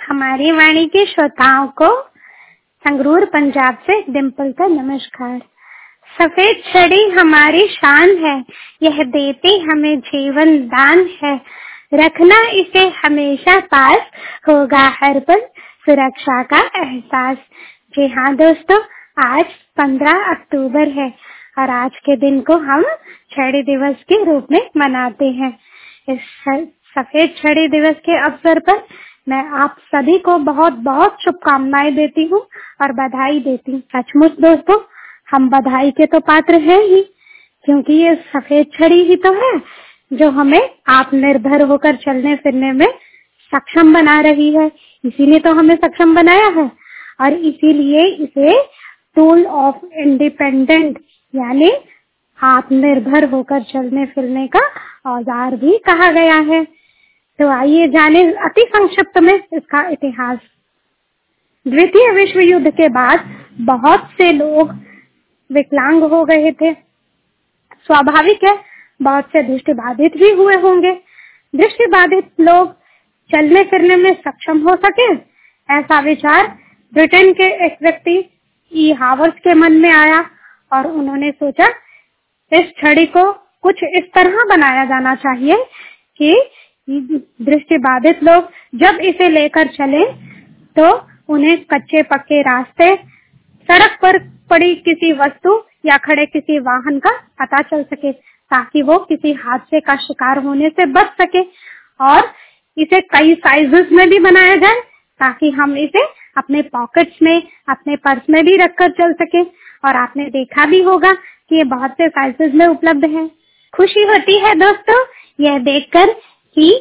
हमारी वाणी के श्रोताओं को संगरूर पंजाब से डिम्पल का नमस्कार। सफेद छड़ी हमारी शान है, यह देती हमें जीवन दान है। रखना इसे हमेशा पास, होगा हर पल सुरक्षा का एहसास। जी हाँ दोस्तों, आज 15 अक्टूबर है और आज के दिन को हम छड़ी दिवस के रूप में मनाते हैं। इस सफेद छड़ी दिवस के अवसर पर मैं आप सभी को बहुत बहुत शुभकामनाएं देती हूँ और बधाई देती हूँ। सचमुच दोस्तों, हम बधाई के तो पात्र हैं ही, क्योंकि ये सफेद छड़ी ही तो है जो हमें आत्मनिर्भर होकर चलने फिरने में सक्षम बना रही है। इसीलिए तो हमें सक्षम बनाया है और इसीलिए इसे टूल ऑफ इंडिपेंडेंट यानी आत्मनिर्भर होकर चलने फिरने का औजार भी कहा गया है। तो आइए जाने अति संक्षिप्त में इसका इतिहास। द्वितीय विश्व युद्ध के बाद बहुत से लोग विकलांग हो गए थे। स्वाभाविक है, बहुत से दृष्टिबाधित भी हुए होंगे। दृष्टिबाधित लोग चलने फिरने में सक्षम हो सके, ऐसा विचार ब्रिटेन के एक व्यक्ति ई हावर्स के मन में आया और उन्होंने सोचा इस छड़ी को कुछ इस तरह बनाया जाना चाहिए कि दृष्टिबाधित लोग जब इसे लेकर चले तो उन्हें कच्चे पक्के रास्ते, सड़क पर पड़ी किसी वस्तु या खड़े किसी वाहन का पता चल सके, ताकि वो किसी हादसे का शिकार होने से बच सके। और इसे कई साइजेस में भी बनाया जाए ताकि हम इसे अपने पॉकेट्स में, अपने पर्स में भी रखकर चल सके। और आपने देखा भी होगा कि ये बहुत से साइजेस में उपलब्ध है। खुशी होती है दोस्तों यह देखकर कि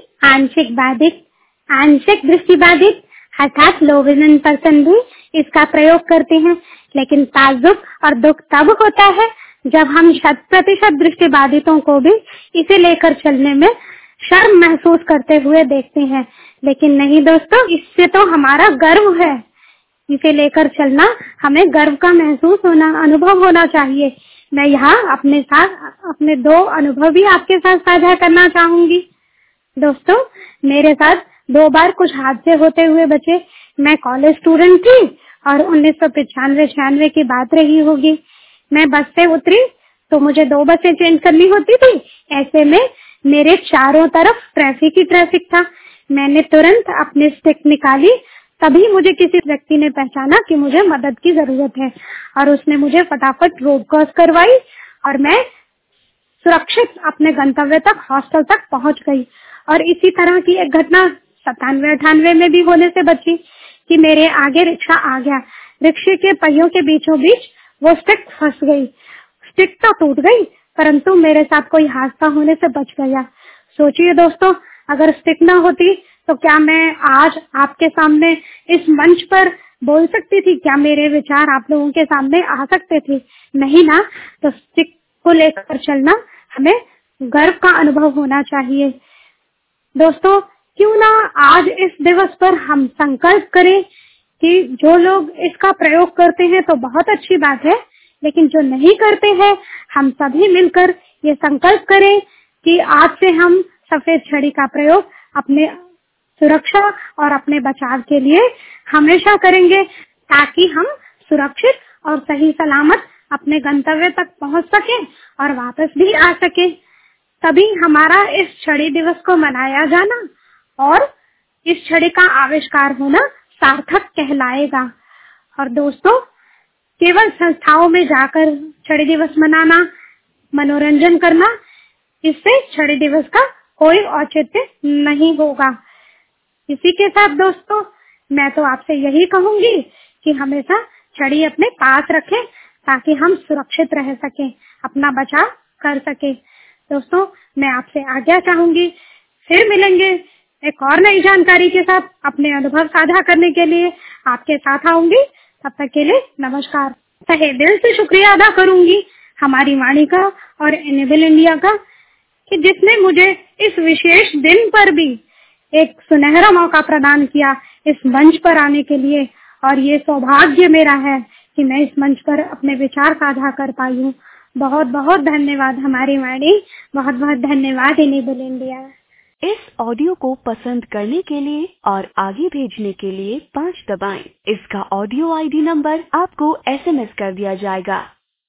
आंशिक दृष्टिबाधित अर्थात लो विजन पर्सन भी इसका प्रयोग करते हैं। लेकिन ताज्जुब और दुख तब होता है जब हम 100% दृष्टिबाधितों को भी इसे लेकर चलने में शर्म महसूस करते हुए देखते हैं। लेकिन नहीं दोस्तों, इससे तो हमारा गर्व है। इसे लेकर चलना हमें गर्व का अनुभव होना चाहिए। मैं यहाँ अपने साथ अपने 2 अनुभव भी आपके साथ साझा करना चाहूंगी। दोस्तों, मेरे साथ 2 बार कुछ हादसे होते हुए बचे। मैं कॉलेज स्टूडेंट थी और 1995-96 की बात रही होगी। मैं बस से उतरी तो मुझे 2 बसें चेंज करनी होती थी। ऐसे में मेरे चारों तरफ ट्रैफिक ही ट्रैफिक था। मैंने तुरंत अपनी स्टिक निकाली, तभी मुझे किसी व्यक्ति ने पहचाना कि मुझे मदद की जरूरत है और उसने मुझे फटाफट रोड क्रॉस करवाई और मैं सुरक्षित अपने गंतव्य तक, हॉस्टल तक पहुंच गई। और इसी तरह की एक घटना 97-98 में भी होने से बची कि मेरे आगे रिक्शा आ गया। रिक्शे के पहियों के बीचों बीच वो स्टिक फंस गई। स्टिक तो टूट गई, परंतु मेरे साथ कोई हादसा होने से बच गया। सोचिए दोस्तों, अगर स्टिक ना होती तो क्या मैं आज आपके सामने इस मंच पर बोल सकती थी? क्या मेरे विचार आप लोगों के सामने आ सकते थे? नहीं ना। तो स्टिक को लेकर चलना हमें गर्व का अनुभव होना चाहिए। दोस्तों, क्यों ना आज इस दिवस पर हम संकल्प करें कि जो लोग इसका प्रयोग करते हैं तो बहुत अच्छी बात है, लेकिन जो नहीं करते हैं हम सभी मिलकर ये संकल्प करें कि आज से हम सफेद छड़ी का प्रयोग अपने सुरक्षा और अपने बचाव के लिए हमेशा करेंगे, ताकि हम सुरक्षित और सही सलामत अपने गंतव्य तक पहुंच सके और वापस भी आ सके। तभी हमारा इस छड़ी दिवस को मनाया जाना और इस छड़ी का आविष्कार होना सार्थक कहलाएगा। और दोस्तों, केवल संस्थाओं में जाकर छड़ी दिवस मनाना, मनोरंजन करना, इससे छड़ी दिवस का कोई औचित्य नहीं होगा। इसी के साथ दोस्तों, मैं तो आपसे यही कहूंगी कि हमेशा छड़ी अपने पास रखें ताकि हम सुरक्षित रह सकें, अपना बचाव कर सकें। दोस्तों, मैं आपसे आज्ञा चाहूंगी। फिर मिलेंगे एक और नई जानकारी के साथ। अपने अनुभव साझा करने के लिए आपके साथ आऊंगी। तब तक के लिए नमस्कार। तहे दिल से शुक्रिया अदा करूंगी हमारी वाणी का और एनेबल इंडिया का कि जिसने मुझे इस विशेष दिन पर भी एक सुनहरा मौका प्रदान किया इस मंच पर आने के लिए। और ये सौभाग्य मेरा है कि मैं इस मंच पर अपने विचार साझा कर पाई हूँ। बहुत बहुत धन्यवाद हमारी वाणी, बहुत बहुत धन्यवाद एनेबल इंडिया। इस ऑडियो को पसंद करने के लिए और आगे भेजने के लिए 5 दबाएं। इसका ऑडियो आईडी नंबर आपको SMS कर दिया जाएगा।